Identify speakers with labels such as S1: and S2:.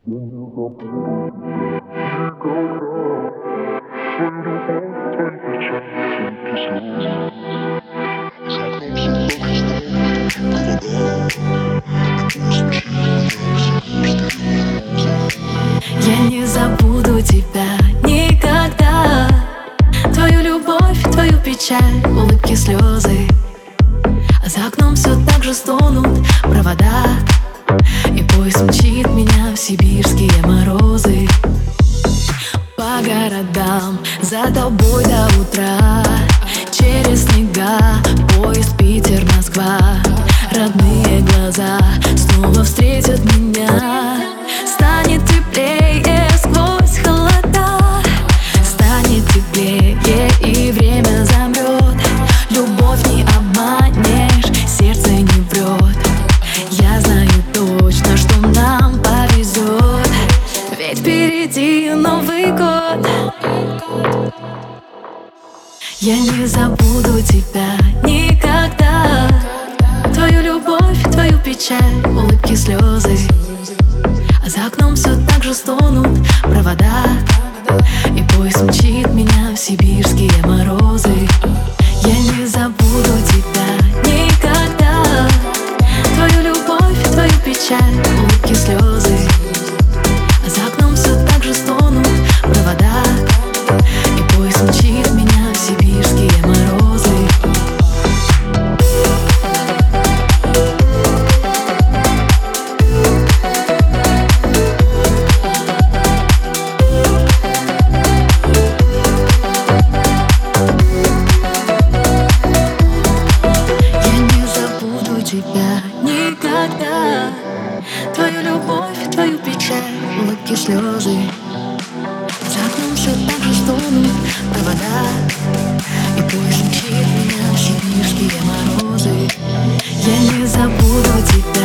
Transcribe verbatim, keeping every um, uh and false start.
S1: Я не забуду тебя никогда, твою любовь, твою печаль, улыбки, слезы. А за окном все так же стонут провода, и поезд мчит меня в сибирские морозы. По городам за тобой до утра, через снега поезд Питер-Москва. Родные глаза снова встретят меня. Станет теплее сквозь холода, станет теплее и время замрет. Любовь не обманешь, сердце не врет. Я знаю точно, что нам повезет, ведь впереди Новый год. Я не забуду тебя никогда, твою любовь, твою печаль, улыбки, слезы. А за окном все так же стонут провода, и поезд мчит меня в сибирские морозы. Я не забуду тебя никогда, твою любовь, твою печаль, улыбки, слезы. А за окном все так же стонут провода, и поезд мчит меня в сибирские морозы. Тебя никогда, твою любовь, твою печаль, улыбки, слезы. За окном все так же стонут провода, и поезд мчит меня в сибирские морозы. Я не забуду тебя